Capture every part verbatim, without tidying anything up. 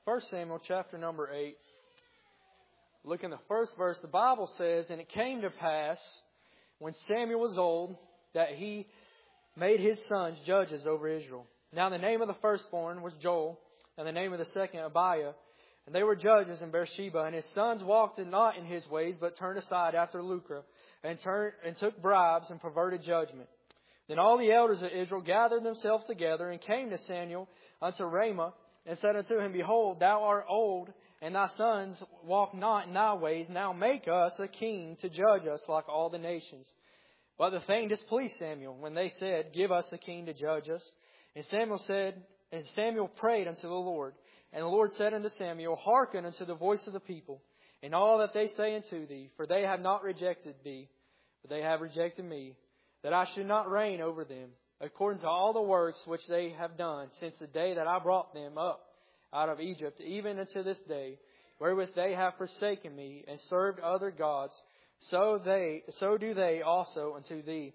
First Samuel chapter number eight. Look in the first verse. The Bible says, "And it came to pass, when Samuel was old, that he made his sons judges over Israel. Now the name of the firstborn was Joel, and the name of the second Abiah. And they were judges in Beersheba. And his sons walked not in his ways, but turned aside after lucre, and turned and took bribes and perverted judgment. Then all the elders of Israel gathered themselves together, and came to Samuel unto Ramah, and said unto him, Behold, thou art old, and thy sons walk not in thy ways. Now make us a king to judge us like all the nations. But the thing displeased Samuel, when they said, Give us a king to judge us. And Samuel said, and Samuel prayed unto the Lord. And the Lord said unto Samuel, Hearken unto the voice of the people, and all that they say unto thee, for they have not rejected thee, but they have rejected me, that I should not reign over them, according to all the works which they have done, since the day that I brought them up out of Egypt, even unto this day, wherewith they have forsaken me, and served other gods, so they, so do they also unto thee."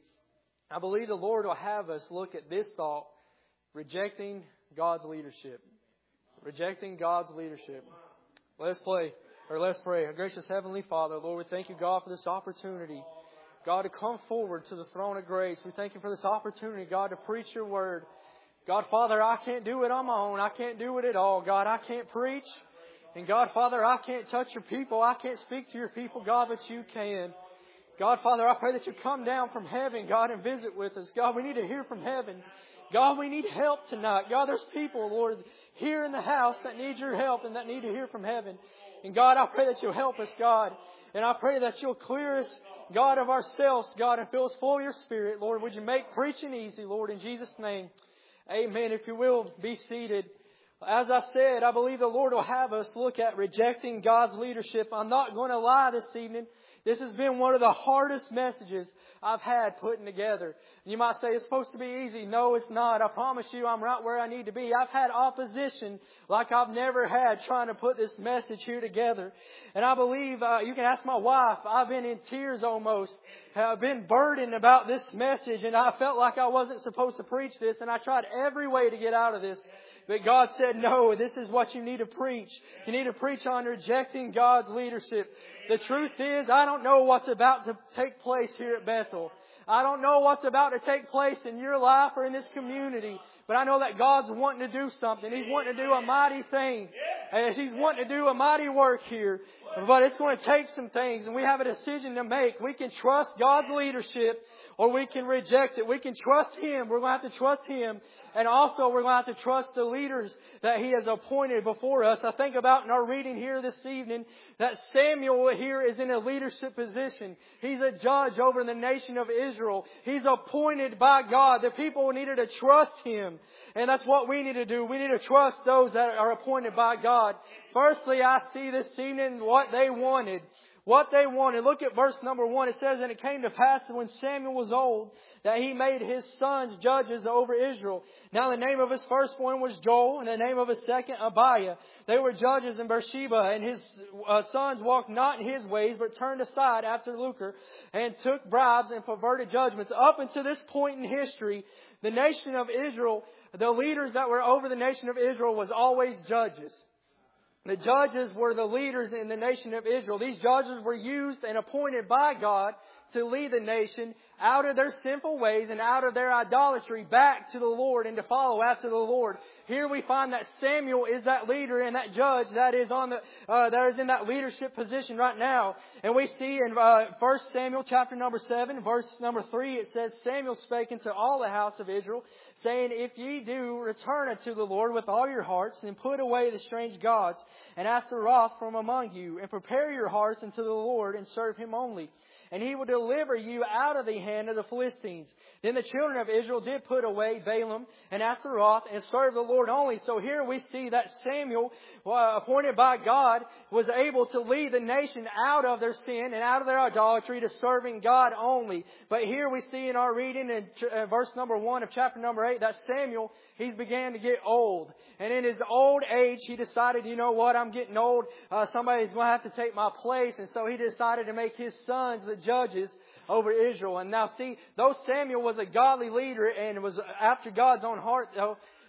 I believe the Lord will have us look at this thought, rejecting God's leadership. Rejecting God's leadership. Let's play, or let's pray. Our gracious Heavenly Father, Lord, we thank you, God, for this opportunity, God, to come forward to the throne of grace. We thank you for this opportunity, God, to preach your word. God, Father, I can't do it on my own. I can't do it at all. God, I can't preach. And God, Father, I can't touch your people. I can't speak to your people, God, but you can. God, Father, I pray that you come down from heaven, God, and visit with us. God, we need to hear from heaven. God, we need help tonight. God, there's people, Lord, here in the house that need your help and that need to hear from heaven. And God, I pray that you'll help us, God. And I pray that you'll clear us, God, of ourselves, God, and fill us full of your Spirit. Lord, would you make preaching easy, Lord, in Jesus' name. Amen. If you will, be seated. As I said, I believe the Lord will have us look at rejecting God's leadership. I'm not going to lie this evening. This has been one of the hardest messages I've had putting together. You might say it's supposed to be easy. No, it's not. I promise you I'm right where I need to be. I've had opposition like I've never had trying to put this message here together. And I believe, uh, you can ask my wife, I've been in tears almost. I've been burdened about this message, and I felt like I wasn't supposed to preach this, and I tried every way to get out of this. But God said, no, this is what you need to preach. You need to preach on rejecting God's leadership. The truth is, I don't know what's about to take place here at Bethel. I don't know what's about to take place in your life or in this community. But I know that God's wanting to do something. He's wanting to do a mighty thing. As He's wanting to do a mighty work here. But it's going to take some things, and we have a decision to make. We can trust God's leadership, or we can reject it. We can trust Him. We're going to have to trust Him. And also we're going to have to trust the leaders that He has appointed before us. I think about in our reading here this evening that Samuel here is in a leadership position. He's a judge over the nation of Israel. He's appointed by God. The people needed to trust Him. And that's what we need to do. We need to trust those that are appointed by God. Firstly, I see this evening what they wanted. What they wanted. Look at verse number one. It says, "And it came to pass that when Samuel was old, that he made his sons judges over Israel. Now the name of his firstborn was Joel, and the name of his second Abiah. They were judges in Beersheba, and his uh, sons walked not in his ways, but turned aside after lucre, and took bribes and perverted judgments." Up until this point in history, the nation of Israel, the leaders that were over the nation of Israel was always judges. The judges were the leaders in the nation of Israel. These judges were used and appointed by God to lead the nation out of their sinful ways and out of their idolatry back to the Lord and to follow after the Lord. Here we find that Samuel is that leader and that judge that is on the uh, that is in that leadership position right now. And we see in uh, First Samuel chapter number seven, verse number three, it says, "Samuel spake unto all the house of Israel, saying, If ye do return unto the Lord with all your hearts, and put away the strange gods, and Astaroth from among you, and prepare your hearts unto the Lord, and serve Him only, and He will deliver you out of the hand of the Philistines." Then the children of Israel did put away Balaam and Astaroth and serve the Lord only. So here we see that Samuel, uh, appointed by God, was able to lead the nation out of their sin and out of their idolatry to serving God only. But here we see in our reading in uh, verse number one of chapter number eight that Samuel, he began to get old. And in his old age, he decided, you know what, I'm getting old. Uh, somebody's going to have to take my place. And so he decided to make his sons the judges over Israel. And now see, though Samuel was a godly leader and was after God's own heart, though,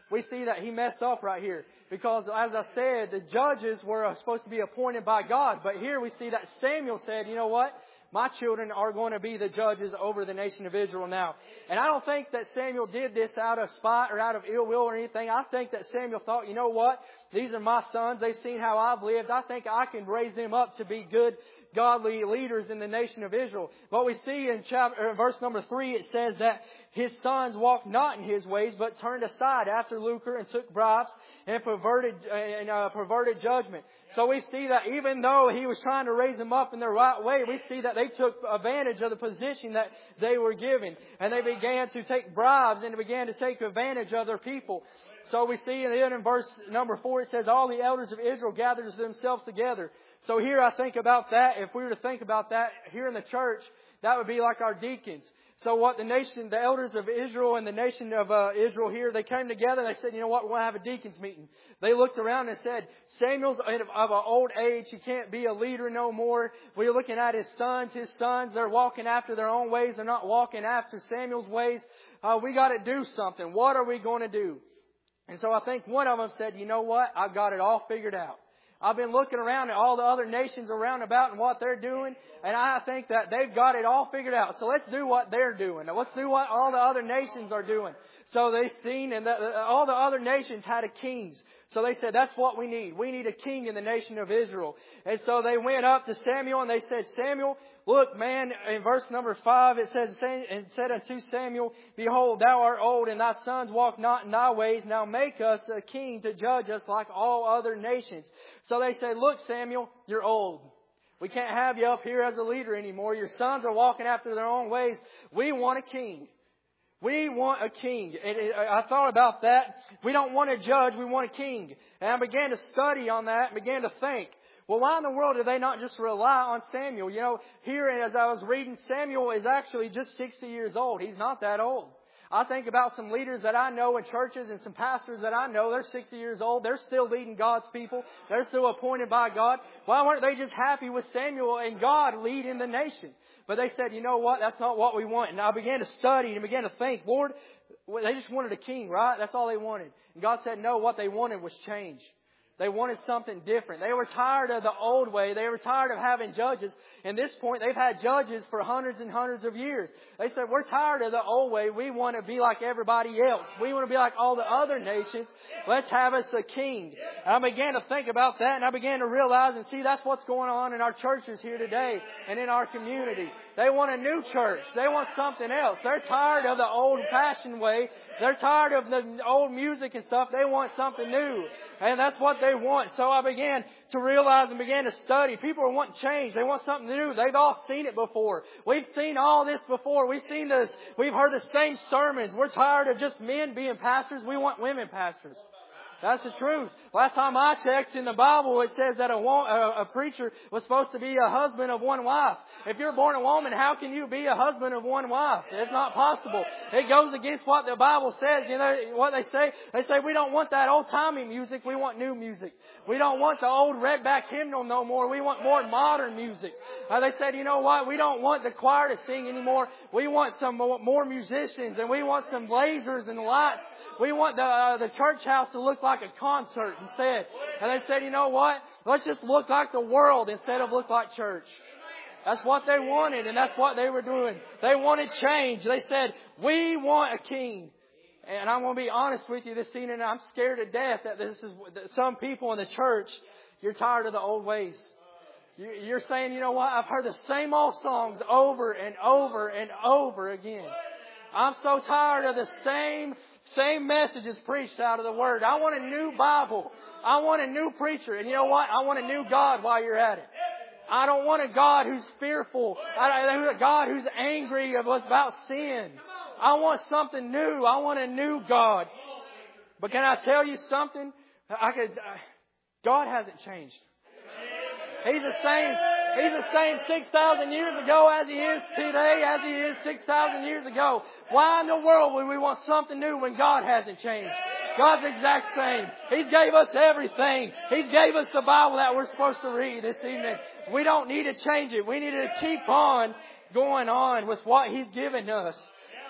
we see that he messed up right here. Because, as I said, the judges were supposed to be appointed by God. But here we see that Samuel said, you know what? My children are going to be the judges over the nation of Israel now. And I don't think that Samuel did this out of spite or out of ill will or anything. I think that Samuel thought, you know what? These are my sons. They've seen how I've lived. I think I can raise them up to be good, godly leaders in the nation of Israel. But we see in chapter, verse number three, it says that his sons walked not in his ways, but turned aside after lucre and took bribes and perverted, and, uh, perverted judgment. So we see that even though he was trying to raise them up in the right way, we see that they took advantage of the position that they were given. And they began to take bribes and began to take advantage of their people. So we see in, in verse number four, it says, all the elders of Israel gathered themselves together. So here I think about that. If we were to think about that here in the church, that would be like our deacons. So what the nation, the elders of Israel and the nation of uh, Israel here, they came together and they said, you know what, we're going to have a deacons meeting. They looked around and said, Samuel's of an old age. He can't be a leader no more. We're looking at his sons. His sons, they're walking after their own ways. They're not walking after Samuel's ways. Uh, we got to do something. What are we going to do? And so I think one of them said, you know what, I've got it all figured out. I've been looking around at all the other nations around about and what they're doing, and I think that they've got it all figured out. So let's do what they're doing. Now, let's do what all the other nations are doing. So they've seen, and the, all the other nations had a kings. So they said, that's what we need. We need a king in the nation of Israel. And so they went up to Samuel and they said, Samuel, look, man, in verse number five, it says, and said unto Samuel, behold, thou art old, and thy sons walk not in thy ways. Now make us a king to judge us like all other nations. So they said, look, Samuel, you're old. We can't have you up here as a leader anymore. Your sons are walking after their own ways. We want a king. We want a king. And I thought about that. We don't want a judge. We want a king. And I began to study on that and began to think, well, why in the world do they not just rely on Samuel? You know, here as I was reading, Samuel is actually just sixty years old. He's not that old. I think about some leaders that I know in churches and some pastors that I know. They're sixty years old. They're still leading God's people. They're still appointed by God. Why weren't they just happy with Samuel and God leading the nation? But they said, you know what? That's not what we want. And I began to study and began to think, Lord, they just wanted a king, right? That's all they wanted. And God said, no, what they wanted was change. They wanted something different. They were tired of the old way. They were tired of having judges. At this point, they've had judges for hundreds and hundreds of years. They said, we're tired of the old way. We want to be like everybody else. We want to be like all the other nations. Let's have us a king. And I began to think about that, and I began to realize and see that's what's going on in our churches here today and in our community. They want a new church. They want something else. They're tired of the old-fashioned way. They're tired of the old music and stuff. They want something new. And that's what they want. So I began to realize and began to study. People are wanting change. They want something new. They've all seen it before. We've seen all this before. We've seen this. We've heard the same sermons. We're tired of just men being pastors. We want women pastors. That's the truth. Last time I checked in the Bible, it says that a, a, a preacher was supposed to be a husband of one wife. If you're born a woman, how can you be a husband of one wife? It's not possible. It goes against what the Bible says. You know what they say? They say we don't want that old-timey music. We want new music. We don't want the old redback hymnal no more. We want more modern music. Uh, they said, you know what? We don't want the choir to sing anymore. We want some more musicians, and we want some lasers and lights. We want the uh, the church house to look like a concert instead. And they said, you know what? Let's just look like the world instead of look like church. That's what they wanted, and that's what they were doing. They wanted change. They said, we want a king. And I'm going to be honest with you this evening. I'm scared to death that this is that some people in the church, you're tired of the old ways. You're saying, you know what? I've heard the same old songs over and over and over again. I'm so tired of the same Same messages preached out of the Word. I want a new Bible. I want a new preacher. And you know what? I want a new God while you're at it. I don't want a God who's fearful. I want a God who's angry about sin. I want something new. I want a new God. But can I tell you something? I could. God hasn't changed. He's the same. He's the same six thousand years ago as He is today, as He is six thousand years ago. Why in the world would we want something new when God hasn't changed? God's the exact same. He gave us everything. He gave us the Bible that we're supposed to read this evening. We don't need to change it. We need to keep on going on with what He's given us.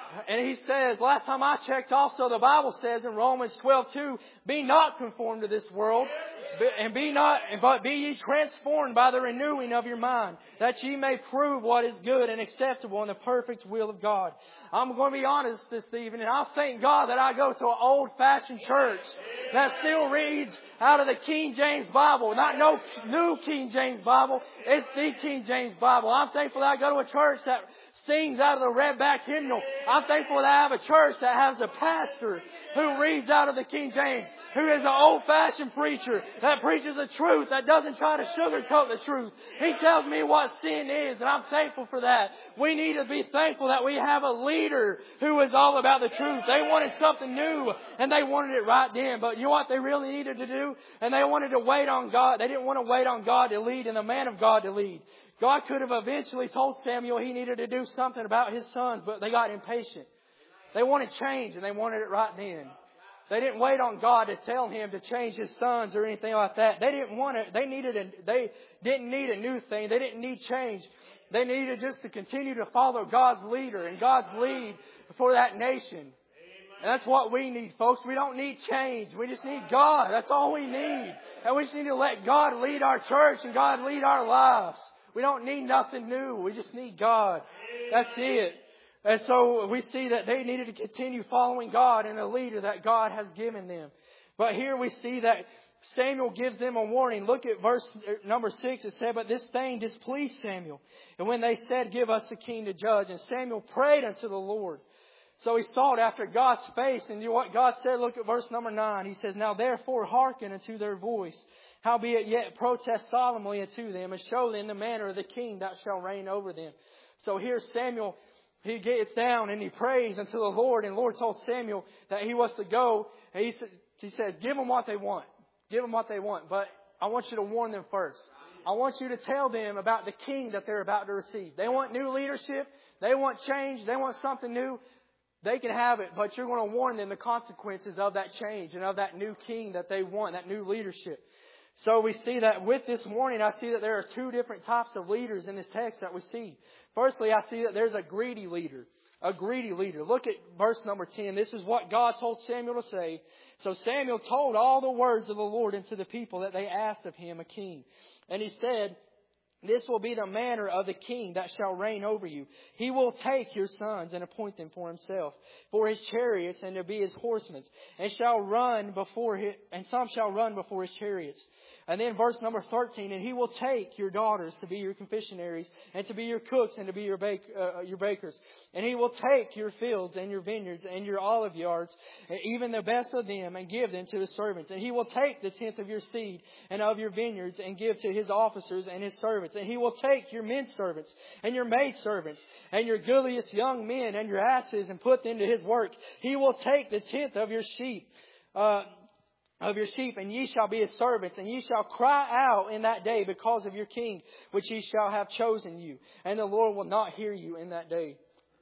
And he says, last time I checked also, the Bible says in Romans twelve two, be not conformed to this world, and be not, but be ye transformed by the renewing of your mind, that ye may prove what is good and acceptable in the perfect will of God. I'm going to be honest this evening. I thank God that I go to an old-fashioned church that still reads out of the King James Bible. Not no new King James Bible. It's the King James Bible. I'm thankful that I go to a church that sings out of the redback hymnal. I'm thankful that I have a church that has a pastor who reads out of the King James, who is an old-fashioned preacher that preaches the truth, that doesn't try to sugarcoat the truth. He tells me what sin is, and I'm thankful for that. We need to be thankful that we have a leader who is all about the truth. They wanted something new, and they wanted it right then. But you know what they really needed to do? And they wanted to wait on God. They didn't want to wait on God to lead and the man of God to lead. God could have eventually told Samuel he needed to do something about his sons, but they got impatient. They wanted change, and they wanted it right then. They didn't wait on God to tell him to change his sons or anything like that. They didn't want it. They needed a, they didn't need a new thing. They didn't need change. They needed just to continue to follow God's leader and God's lead for that nation. And that's what we need, folks. We don't need change. We just need God. That's all we need. And we just need to let God lead our church and God lead our lives. We don't need nothing new. We just need God. That's it. And so we see that they needed to continue following God and a leader that God has given them. But here we see that Samuel gives them a warning. Look at verse number six. It said, but this thing displeased Samuel. And when they said, give us a king to judge. And Samuel prayed unto the Lord. So he sought after God's face. And you know what God said? Look at verse number nine. He says, now therefore hearken unto their voice. Howbeit yet protest solemnly unto them, and show them the manner of the king that shall reign over them. So here Samuel, he gets down and he prays unto the Lord. And the Lord told Samuel that he was to go. And he said, he said, give them what they want. Give them what they want. But I want you to warn them first. I want you to tell them about the king that they're about to receive. They want new leadership. They want change. They want something new. They can have it, but you're going to warn them the consequences of that change and of that new king that they want, that new leadership. So we see that with this warning, I see that there are two different types of leaders in this text that we see. Firstly, I see that there's a greedy leader. A greedy leader. Look at verse number ten. This is what God told Samuel to say. So Samuel told all the words of the Lord unto the people that they asked of him a king. And he said, this will be the manner of the king that shall reign over you. He will take your sons and appoint them for himself, for his chariots and to be his horsemen, and shall run before his, and some shall run before his chariots. And then verse number thirteen, and he will take your daughters to be your confectionaries, and to be your cooks, and to be your bake, uh, your bakers. And he will take your fields and your vineyards and your olive yards, and even the best of them, and give them to his servants. And he will take the tenth of your seed and of your vineyards, and give to his officers and his servants. And he will take your men servants and your maid servants and your goodliest young men and your asses, and put them to his work. He will take the tenth of your sheep, uh, of your sheep, and ye shall be his servants, and ye shall cry out in that day because of your king, which ye shall have chosen you. And the Lord will not hear you in that day.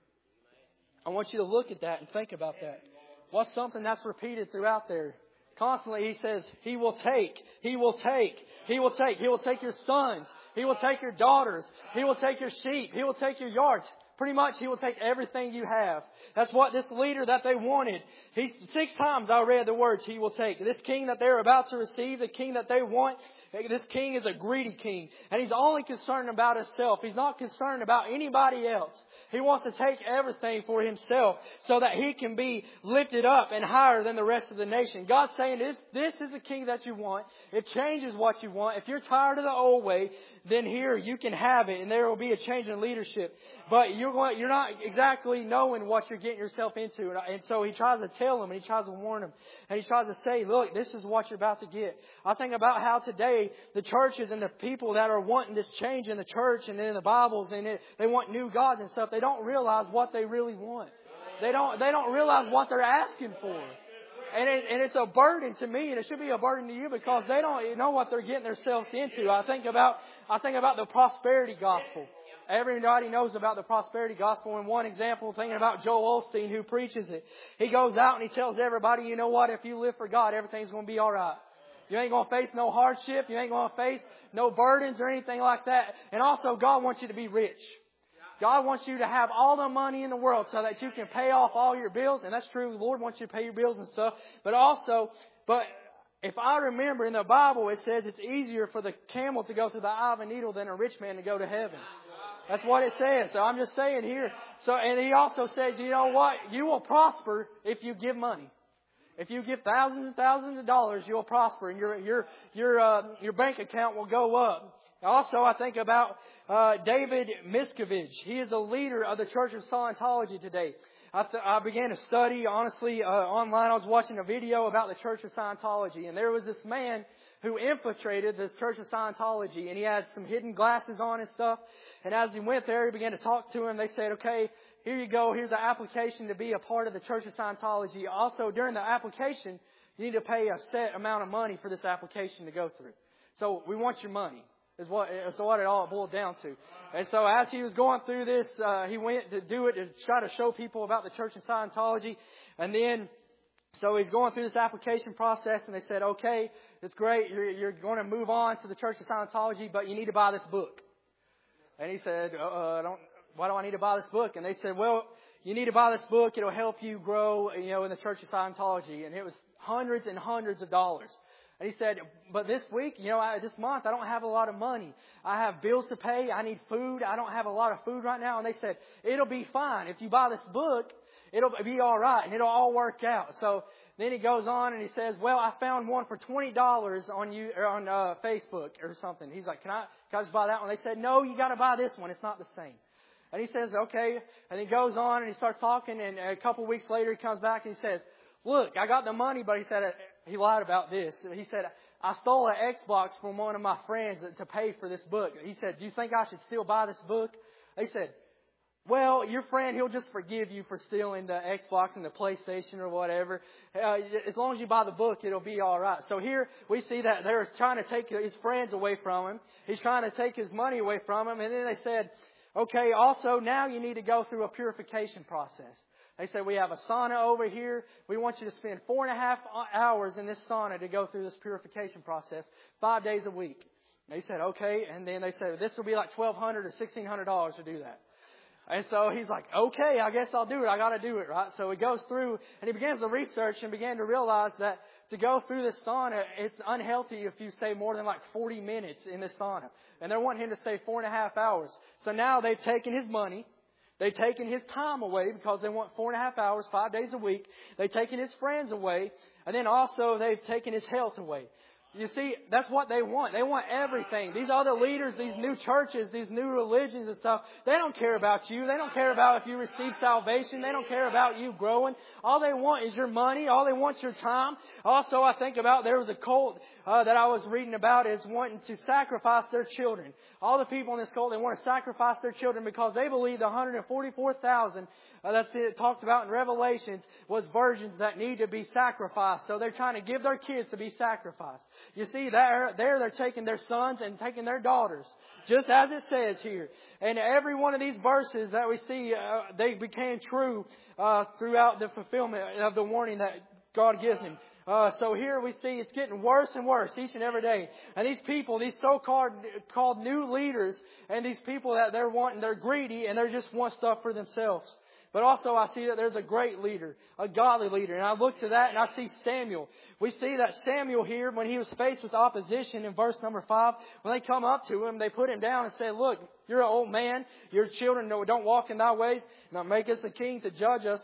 I want you to look at that and think about that. What's something that's repeated throughout there? Constantly he says, he will take, he will take, he will take, he will take your sons, he will take your daughters, he will take your sheep, he will take your yards. Pretty much, he will take everything you have. That's what this leader that they wanted. He, six times I read the words, he will take. This king that they're about to receive, the king that they want, this king is a greedy king. And he's only concerned about himself. He's not concerned about anybody else. He wants to take everything for himself so that he can be lifted up and higher than the rest of the nation. God's saying this, this is the king that you want. It changes what you want. If you're tired of the old way, then here you can have it, and there will be a change in leadership. But you're going, you're not exactly knowing what you're getting yourself into. And so he tries to tell them, and he tries to warn them. And he tries to say, look, this is what you're about to get. I think about how today the churches and the people that are wanting this change in the church and in the Bibles, and it, they want new gods and stuff, they don't realize what they really want. They don't, they don't realize what they're asking for. And, it, and it's a burden to me, and it should be a burden to you, because they don't know what they're getting themselves into. I think about, I think about the prosperity gospel. Everybody knows about the prosperity gospel. And one example, thinking about Joel Osteen, who preaches it. He goes out and he tells everybody, you know what, if you live for God, everything's going to be all right. You ain't going to face no hardship. You ain't going to face no burdens or anything like that. And also, God wants you to be rich. God wants you to have all the money in the world so that you can pay off all your bills. And that's true. The Lord wants you to pay your bills and stuff. But also, but if I remember in the Bible, it says it's easier for the camel to go through the eye of a needle than a rich man to go to heaven. That's what it says. So I'm just saying here. So, and He also says, you know what? You will prosper if you give money. If you give thousands and thousands of dollars, you'll prosper, and your your your uh, your bank account will go up. Also, I think about uh, David Miscavige. He is the leader of the Church of Scientology today. I, th- I began to study, honestly, uh, online. I was watching a video about the Church of Scientology, and there was this man who infiltrated this Church of Scientology, and he had some hidden glasses on and stuff. And as he went there, he began to talk to him. They said, okay, here you go. Here's the application to be a part of the Church of Scientology. Also, during the application, you need to pay a set amount of money for this application to go through. So we want your money. Is what, is what it all boiled down to. And so as he was going through this, uh, he went to do it to try to show people about the Church of Scientology. And then, so he's going through this application process, and they said, okay, it's great. You're, you're going to move on to the Church of Scientology, but you need to buy this book. And he said, uh, I don't, why do I need to buy this book? And they said, well, you need to buy this book. It'll help you grow, you know, in the Church of Scientology. And it was hundreds and hundreds of dollars. And he said, but this week, you know, I, this month, I don't have a lot of money. I have bills to pay. I need food. I don't have a lot of food right now. And they said, it'll be fine. If you buy this book, it'll be all right, and it'll all work out. So then he goes on and he says, well, I found one for twenty dollars on you or on uh, Facebook or something. He's like, can I, can I just buy that one? They said, no, you got to buy this one. It's not the same. And he says, okay. And he goes on and he starts talking, and a couple of weeks later he comes back and he says, look, I got the money, but he said, he lied about this. He said, I stole an Xbox from one of my friends to pay for this book. He said, do you think I should still buy this book? They said, well, your friend, he'll just forgive you for stealing the Xbox and the PlayStation or whatever. Uh, as long as you buy the book, it'll be all right. So here we see that they're trying to take his friends away from him. He's trying to take his money away from him. And then they said, okay, also now you need to go through a purification process. They said, we have a sauna over here. We want you to spend four and a half hours in this sauna to go through this purification process five days a week. And they said, okay. And then they said, this will be like twelve hundred dollars or sixteen hundred dollars to do that. And so he's like, okay, I guess I'll do it. I got to do it, right? So he goes through and he begins to research and began to realize that to go through this sauna, it's unhealthy if you stay more than like forty minutes in this sauna. And they're wanting him to stay four and a half hours. So now they've taken his money. They've taken his time away because they want four and a half hours, five days a week. They've taken his friends away. And then also they've taken his health away. You see, that's what they want. They want everything. These other leaders, these new churches, these new religions and stuff, they don't care about you. They don't care about if you receive salvation. They don't care about you growing. All they want is your money. All they want is your time. Also, I think about there was a cult uh, that I was reading about is wanting to sacrifice their children. All the people in this cult, they want to sacrifice their children because they believe the one hundred forty-four thousand uh, that's it talked about in Revelations was virgins that need to be sacrificed. So they're trying to give their kids to be sacrificed. You see, there, there they're taking their sons and taking their daughters, just as it says here. And every one of these verses that we see, uh, they became true uh, throughout the fulfillment of the warning that God gives him. Uh, so here we see it's getting worse and worse each and every day. And these people, these so-called called new leaders, and these people that they're wanting, they're greedy and they just want stuff for themselves. But also I see that there's a great leader, a godly leader. And I look to that and I see Samuel. We see that Samuel here, when he was faced with opposition in verse number five, when they come up to him, they put him down and say, look, you're an old man. Your children don't walk in thy ways. Now make us a king to judge us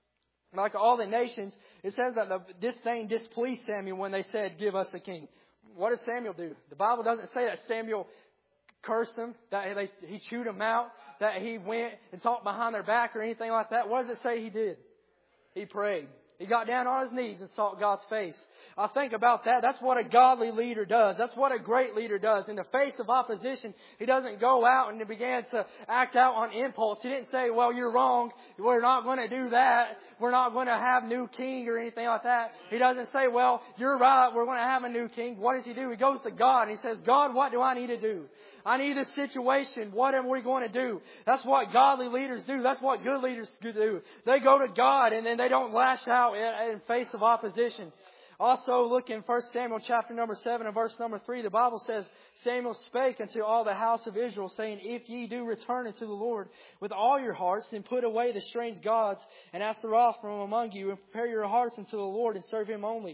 like all the nations. It says that the, this thing displeased Samuel when they said, give us a king. What did Samuel do? The Bible doesn't say that Samuel cursed them, that they, he chewed them out, that he went and talked behind their back or anything like that. What does it say he did? He prayed. He got down on his knees and sought God's face. I think about that. That's what a godly leader does. That's what a great leader does. In the face of opposition, he doesn't go out and he began to act out on impulse. He didn't say, well, you're wrong. We're not going to do that. We're not going to have new king or anything like that. He doesn't say, well, you're right. We're going to have a new king. What does he do? He goes to God and he says, God, what do I need to do? I need this situation. What am we going to do? That's what godly leaders do. That's what good leaders do. They go to God and then they don't lash out in face of opposition. Also, look in First Samuel chapter number seven and verse number three. The Bible says, Samuel spake unto all the house of Israel, saying, If ye do return unto the Lord with all your hearts, and put away the strange gods, and ask the wrath from among you, and prepare your hearts unto the Lord, and serve Him only.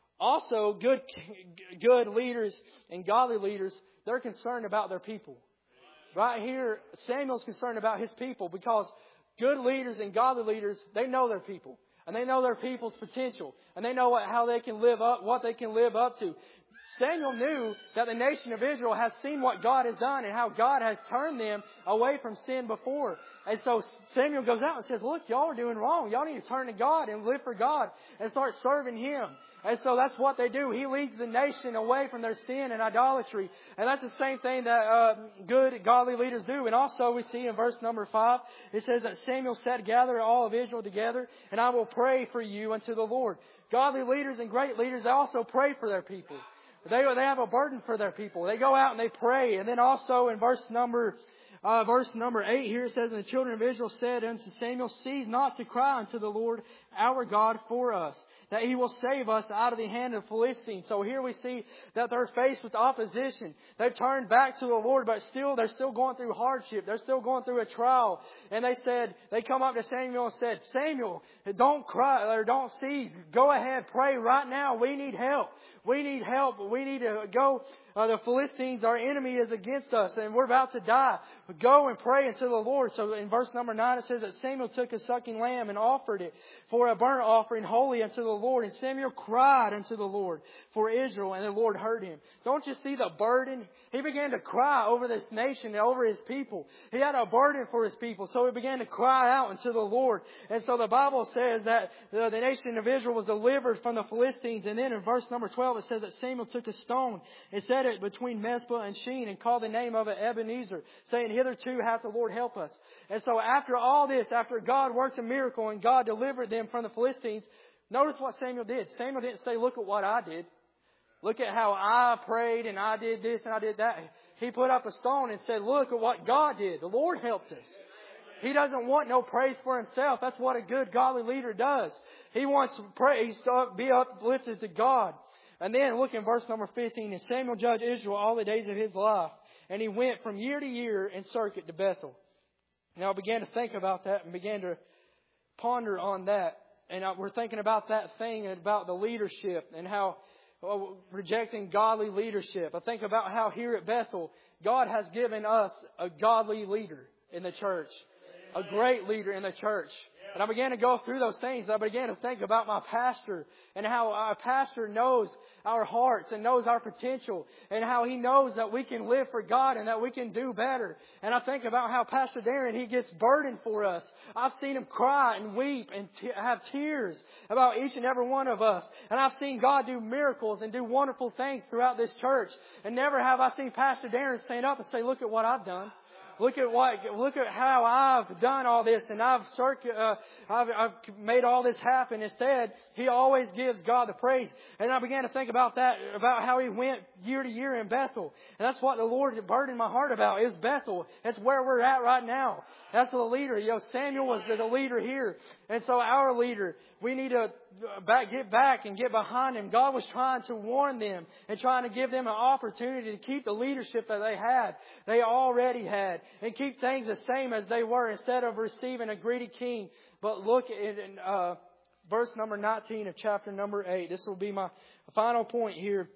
Also, good, good leaders and godly leaders, they're concerned about their people. Right here, Samuel's concerned about his people, because good leaders and godly leaders, they know their people. And they know their people's potential. And they know what, how they can live up, what they can live up to. Samuel knew that the nation of Israel has seen what God has done and how God has turned them away from sin before. And so Samuel goes out and says, look, y'all are doing wrong. Y'all need to turn to God and live for God and start serving Him. And so that's what they do. He leads the nation away from their sin and idolatry. And that's the same thing that uh, good, godly leaders do. And also we see in verse number five, it says that Samuel said, gather all of Israel together, and I will pray for you unto the Lord. Godly leaders and great leaders, they also pray for their people. They, they have a burden for their people. They go out and they pray. And then also in verse number Uh, verse number eight here, it says, And the children of Israel said unto Samuel, Cease not to cry unto the Lord our God for us, that He will save us out of the hand of the Philistines. So here we see that they're faced with opposition. They've turned back to the Lord, but still, they're still going through hardship. They're still going through a trial. And they said, they come up to Samuel and said, Samuel, don't cry or don't cease. Go ahead, pray right now. We need help. We need help. We need to go. Uh, the Philistines, our enemy, is against us, and we're about to die. Go and pray unto the Lord. So in verse number nine, it says that Samuel took a sucking lamb and offered it for a burnt offering holy unto the Lord. And Samuel cried unto the Lord for Israel, and the Lord heard him. Don't you see the burden? He began to cry over this nation and over his people. He had a burden for his people, so he began to cry out unto the Lord. And so the Bible says that the, the nation of Israel was delivered from the Philistines. And then in verse number twelve, it says that Samuel took a stone and set it between Mizpah and Sheen, and called the name of it Ebenezer, saying, Hitherto hath the Lord helped us. And so after all this, after God worked a miracle and God delivered them from the Philistines, notice what Samuel did. Samuel didn't say, look at what I did. Look at how I prayed and I did this and I did that. He put up a stone and said, look at what God did. The Lord helped us. He doesn't want no praise for himself. That's what a good godly leader does. He wants praise to be uplifted to God. And then look in verse number fifteen. And Samuel judged Israel all the days of his life. And he went from year to year in circuit to Bethel. Now I began to think about that and began to ponder on that. And we're thinking about that thing about the leadership and how well, rejecting godly leadership. I think about how here at Bethel, God has given us a godly leader in the church. A great leader in the church. And I began to go through those things. I began to think about my pastor and how our pastor knows our hearts and knows our potential and how he knows that we can live for God and that we can do better. And I think about how Pastor Darren, he gets burdened for us. I've seen him cry and weep and t- have tears about each and every one of us. And I've seen God do miracles and do wonderful things throughout this church. And never have I seen Pastor Darren stand up and say, look at what I've done. Look at what, look at how I've done all this and I've, circu- uh, I've, I've made all this happen. Instead, he always gives God the praise. And I began to think about that, about how he went year to year in Bethel. And that's what the Lord burdened my heart about, is Bethel. That's where we're at right now. That's the leader. You know, Samuel was the leader here. And so our leader, we need to back, get back and get behind him. God was trying to warn them and trying to give them an opportunity to keep the leadership that they had, they already had, and keep things the same as they were instead of receiving a greedy king. But look at uh, verse number nineteen of chapter number eight. This will be my final point here.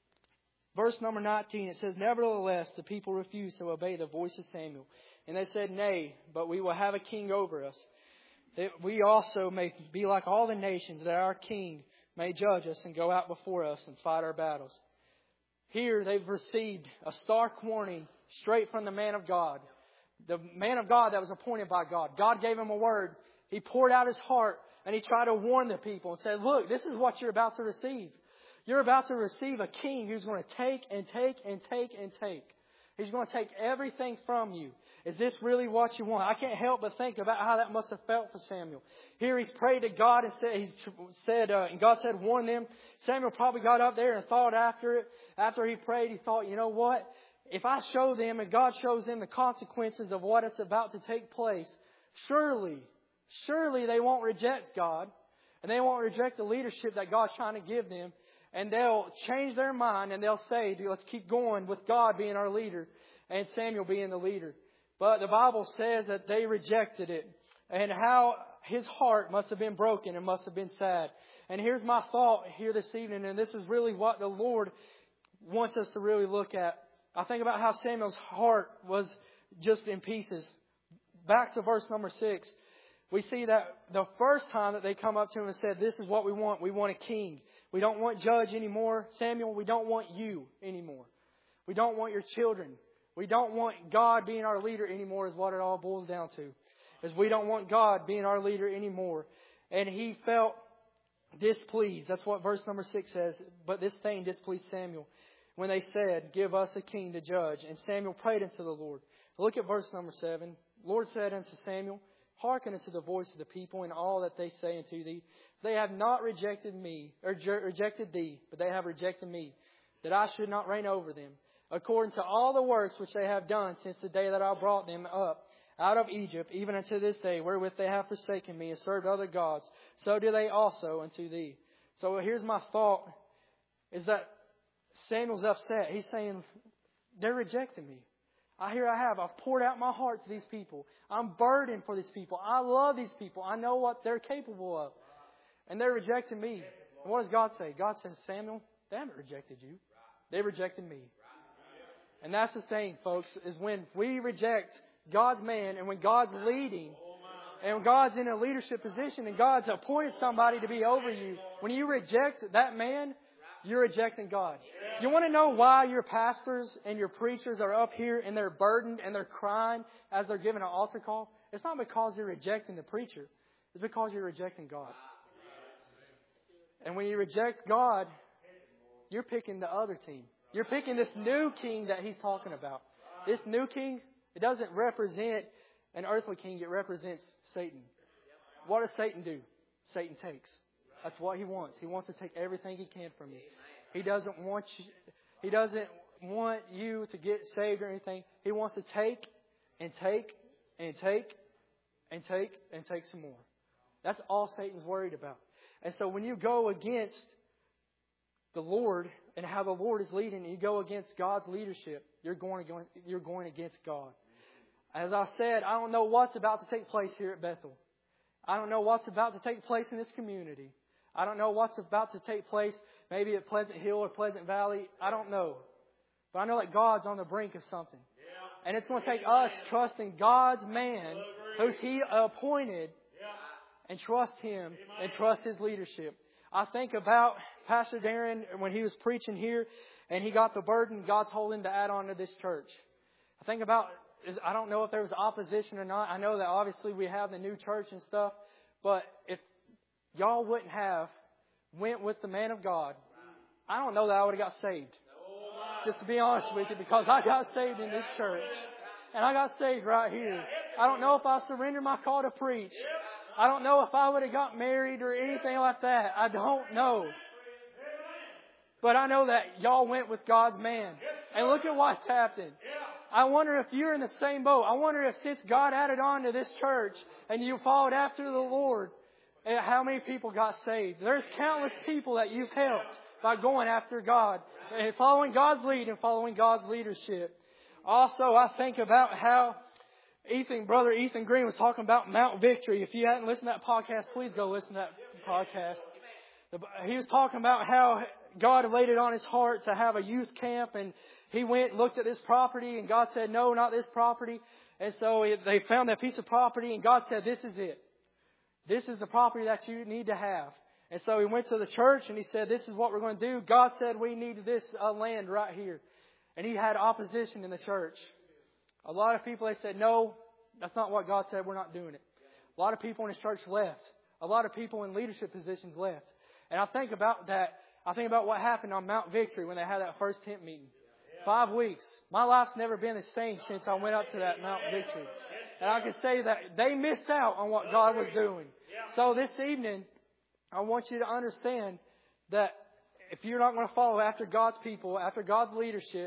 Verse number nineteen, it says, Nevertheless, the people refused to obey the voice of Samuel. And they said, Nay, but we will have a king over us, that we also may be like all the nations, that our king may judge us and go out before us and fight our battles. Here they've received a stark warning straight from the man of God. The man of God that was appointed by God. God gave him a word. He poured out his heart and he tried to warn the people and said, look, this is what you're about to receive. You're about to receive a king who's going to take and take and take and take. He's going to take everything from you. Is this really what you want? I can't help but think about how that must have felt for Samuel. Here he's prayed to God and said, he's said, uh, and God said, warn them. Samuel probably got up there and thought after it. After he prayed, he thought, you know what? If I show them and God shows them the consequences of what is about to take place, surely, surely they won't reject God. And they won't reject the leadership that God's trying to give them. and they'll change their mind and they'll say, let's keep going with God being our leader and Samuel being the leader. But the Bible says that they rejected it, and how his heart must have been broken and must have been sad. And here's my thought here this evening, and this is really what the Lord wants us to really look at. I think about how Samuel's heart was just in pieces. Back to verse number six. We see that the first time that they come up to him and said, this is what we want. We want a king. We don't want judge anymore. Samuel, we don't want you anymore. We don't want your children. We don't want God being our leader anymore, is what it all boils down to. Is we don't want God being our leader anymore. And he felt displeased. That's what verse number six says. But this thing displeased Samuel when they said, give us a king to judge. And Samuel prayed unto the Lord. Look at verse number seven. Lord said unto Samuel, hearken unto the voice of the people and all that they say unto thee. They have not rejected me, or rejected thee, but they have rejected me, that I should not reign over them. According to all the works which they have done since the day that I brought them up out of Egypt, even unto this day, wherewith they have forsaken me and served other gods, so do they also unto thee. So here's my thought, is that Samuel's upset. He's saying, they're rejecting me. I here I have. I've poured out my heart to these people. I'm burdened for these people. I love these people. I know what they're capable of. And they're rejecting me. And what does God say? God says, Samuel, they haven't rejected you. They rejected me. And that's the thing, folks, is when we reject God's man and when God's leading and God's in a leadership position and God's appointed somebody to be over you, when you reject that man, you're rejecting God. You want to know why your pastors and your preachers are up here and they're burdened and they're crying as they're giving an altar call? It's not because you're rejecting the preacher. It's because you're rejecting God. And when you reject God, you're picking the other team. You're picking this new king that he's talking about. This new king, it doesn't represent an earthly king. It represents Satan. What does Satan do? Satan takes. That's what he wants. He wants to take everything he can from you. He doesn't want you, he doesn't want you to get saved or anything. He wants to take and take and take and take and take some more. That's all Satan's worried about. And so when you go against the Lord and how the Lord is leading, and you go against God's leadership, you're going, you're going against God. As I said, I don't know what's about to take place here at Bethel. I don't know what's about to take place in this community. I don't know what's about to take place maybe at Pleasant Hill or Pleasant Valley. I don't know. But I know that God's on the brink of something. And it's going to take us trusting God's man, who's He appointed, and trust Him and trust His leadership. I think about Pastor Darren when he was preaching here and he got the burden God told him to add on to this church. I think about, I don't know if there was opposition or not. I know that obviously we have the new church and stuff. But if y'all wouldn't have went with the man of God, I don't know that I would have got saved. Just to be honest with you, because I got saved in this church. And I got saved right here. I don't know if I surrendered my call to preach. I don't know if I would have got married or anything like that. I don't know. But I know that y'all went with God's man. And look at what's happened. I wonder if you're in the same boat. I wonder if since God added on to this church and you followed after the Lord, how many people got saved. There's countless people that you've helped by going after God and following God's lead and following God's leadership. Also, I think about how Ethan, Brother Ethan Green was talking about Mount Victory. If you hadn't listened to that podcast, please go listen to that podcast. He was talking about how God laid it on his heart to have a youth camp, and he went and looked at this property, and God said, no, not this property. And so they found that piece of property, and God said, this is it. This is the property that you need to have. And so he went to the church, and he said, this is what we're going to do. God said we need this uh, land right here. And he had opposition in the church. A lot of people, they said, no, that's not what God said. We're not doing it. A lot of people in his church left. A lot of people in leadership positions left. And I think about that. I think about what happened on Mount Victory when they had that first tent meeting. Five weeks. My life's never been the same since I went up to that Mount Victory. And I can say that they missed out on what God was doing. So this evening, I want you to understand that if you're not going to follow after God's people, after God's leadership,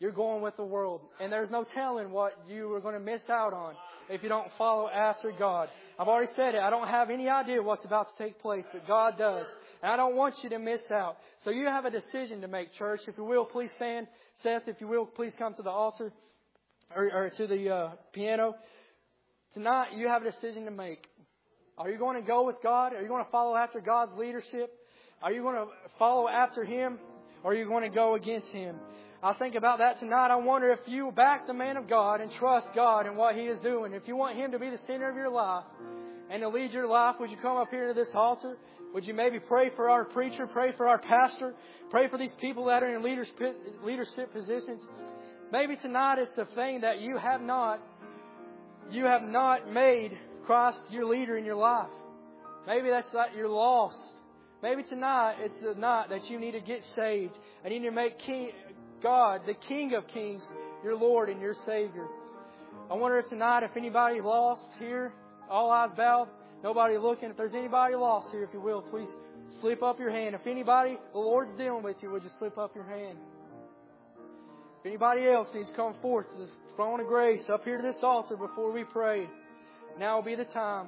you're going with the world. And there's no telling what you are going to miss out on if you don't follow after God. I've already said it. I don't have any idea what's about to take place, but God does. And I don't want you to miss out. So you have a decision to make, church. If you will, please stand. Seth, if you will, please come to the altar or, or to the uh, piano. Tonight, you have a decision to make. Are you going to go with God? Are you going to follow after God's leadership? Are you going to follow after Him? Or are you going to go against Him? I think about that tonight. I wonder if you back the man of God and trust God and what He is doing. If you want Him to be the center of your life and to lead your life, would you come up here to this altar? Would you maybe pray for our preacher, pray for our pastor, pray for these people that are in leadership positions? Maybe tonight it's the thing that you have not, you have not made Christ your leader in your life. Maybe that's that you're lost. Maybe tonight it's the night that you need to get saved. And you need to make King, God, the King of Kings, your Lord and your Savior. I wonder if tonight, if anybody lost here, all eyes bowed, nobody looking. If there's anybody lost here, if you will, please slip up your hand. If anybody, the Lord's dealing with you, would you slip up your hand? If anybody else needs to come forth to the throne of grace up here to this altar before we pray, now will be the time.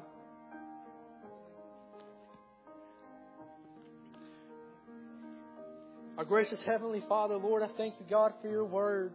Our gracious Heavenly Father, Lord, I thank you, God, for your word.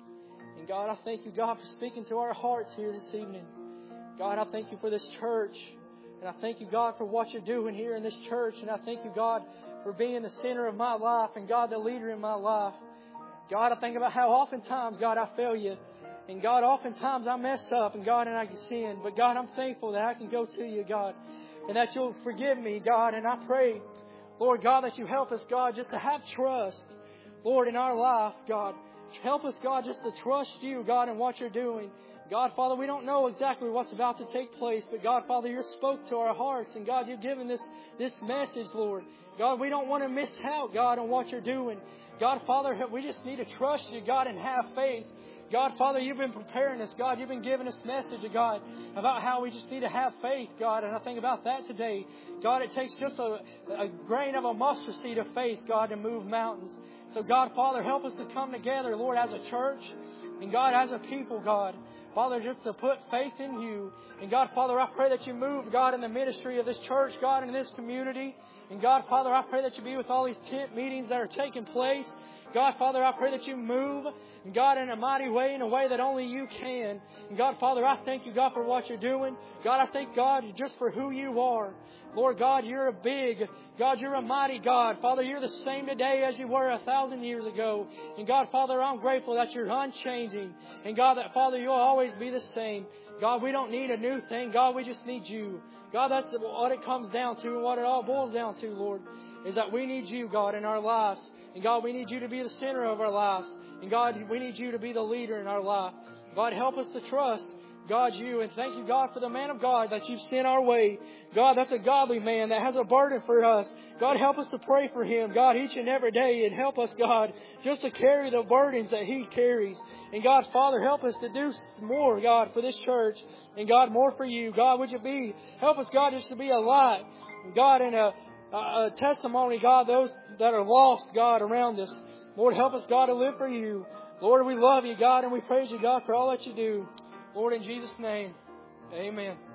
And God, I thank you, God, for speaking to our hearts here this evening. God, I thank you for this church. And I thank you, God, for what you're doing here in this church. And I thank you, God, for being the center of my life and, God, the leader in my life. God, I think about how oftentimes, God, I fail you. And, God, oftentimes I mess up. And, God, and I can sin. But, God, I'm thankful that I can go to you, God. And that you'll forgive me, God. And I pray, Lord God, that you help us, God, just to have trust, Lord, in our life, God. Help us, God, just to trust you, God, in what you're doing. God, Father, we don't know exactly what's about to take place, but God, Father, you spoke to our hearts, and God, you've given this, this message, Lord. God, we don't want to miss out, God, on what you're doing. God, Father, we just need to trust you, God, and have faith. God, Father, you've been preparing us. God, you've been giving us message, God, about how we just need to have faith, God. And I think about that today. God, it takes just a, a grain of a mustard seed of faith, God, to move mountains. So, God, Father, help us to come together, Lord, as a church. And, God, as a people, God. Father, just to put faith in you. And, God, Father, I pray that you move, God, in the ministry of this church, God, in this community. And, God, Father, I pray that you be with all these tent meetings that are taking place. God, Father, I pray that you move, and God, in a mighty way, in a way that only you can. And God, Father, I thank you, God, for what you're doing. God, I thank God just for who you are. Lord God, you're a big, God, you're a mighty God. Father, you're the same today as you were a thousand years ago. And God, Father, I'm grateful that you're unchanging. And God, that, Father, you'll always be the same. God, we don't need a new thing. God, we just need you. God, that's what it comes down to and what it all boils down to, Lord, is that we need you, God, in our lives. And God, we need you to be the center of our lives. And God, we need you to be the leader in our life. God, help us to trust, God, you. And thank you, God, for the man of God that you've sent our way. God, that's a godly man that has a burden for us. God, help us to pray for him, God, each and every day. And help us, God, just to carry the burdens that he carries. And God, Father, help us to do more, God, for this church. And God, more for you. God, would you be, help us, God, just to be a light. God, and a, a testimony, God, those that are lost, God, around us. Lord, help us, God, to live for you. Lord, we love you, God, and we praise you, God, for all that you do. Lord, in Jesus' name, amen.